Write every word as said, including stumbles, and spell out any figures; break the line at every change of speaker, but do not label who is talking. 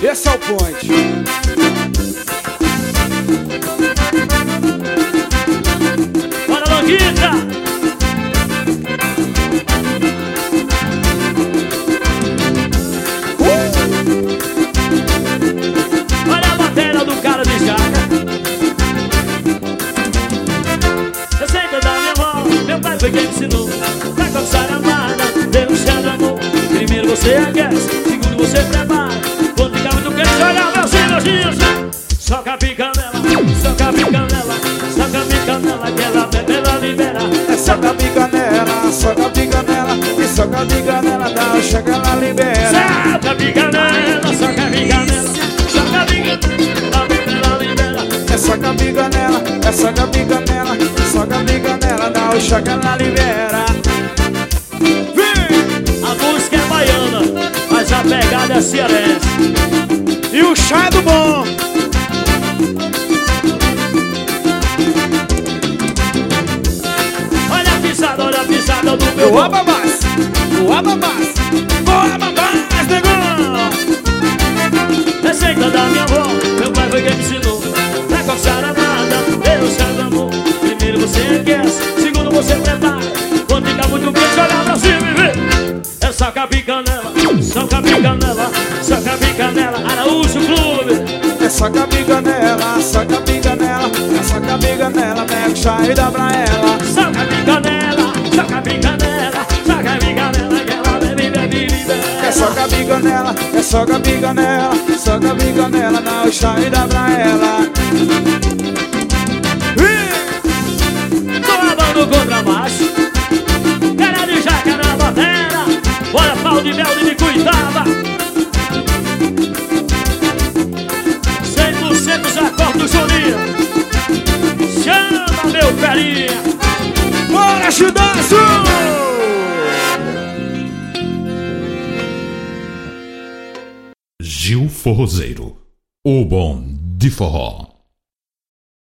Esse é o point.
Bora, Longuita!
Uh!
Olha a matéria do cara de jaca. Eu sei que da minha avó, meu pai foi quem me ensinou. Pra conquistar a amada, denunciar do amor. Primeiro você aquece, segundo você prepara. Quando ficar muito quente, olha meus elogios. Soca a pica nela, soca a pica nela, soca a pica nela, que ela bebe, ela libera.
É soca a pica nela, soca a pica nela, e soca a pica nela, dá o chega, ela libera.
Soca a pica nela, soca a pica nela, soca a pica nela, ela libera.
É soca a pica nela, é soca a pica nela, soca a pica nela, dá o chega, ela libera.
A música é baiana, mas a pegada é cearense.
E o chá é do bom.
Olha a pisada, olha a pisada do meu
O ababás, o ababás, o ababás, negão.
Receita da minha avó, meu pai foi quem me ensinou. Pra conquistar a nada, Deus sabe amor. Primeiro você aquece, segundo você prepara. Quando fica muito quente, olha pra cima e vê. É soca a pica nela, soca a pica nela, soca a pica nela, Araújo Clube.
É soca a pica nela, soca a pica nela, é soca a pica nela, pega o chá e dá pra ela.
Soca a pica nela, soca a pica nela, soca a pica nela, que ela bebe, bebe, libera.
É soca a pica nela, é soca a pica nela, soca a pica nela, dá o chá e dá pra ela.
Tô lavando contra macho, cara de jaca na batera. Bora pau de mel de Cuitaba. Cem por cento já corta o Juninho. Chama meu carinha.
Bora, chudaço!
Gil Forrozeiro, o bom de forró.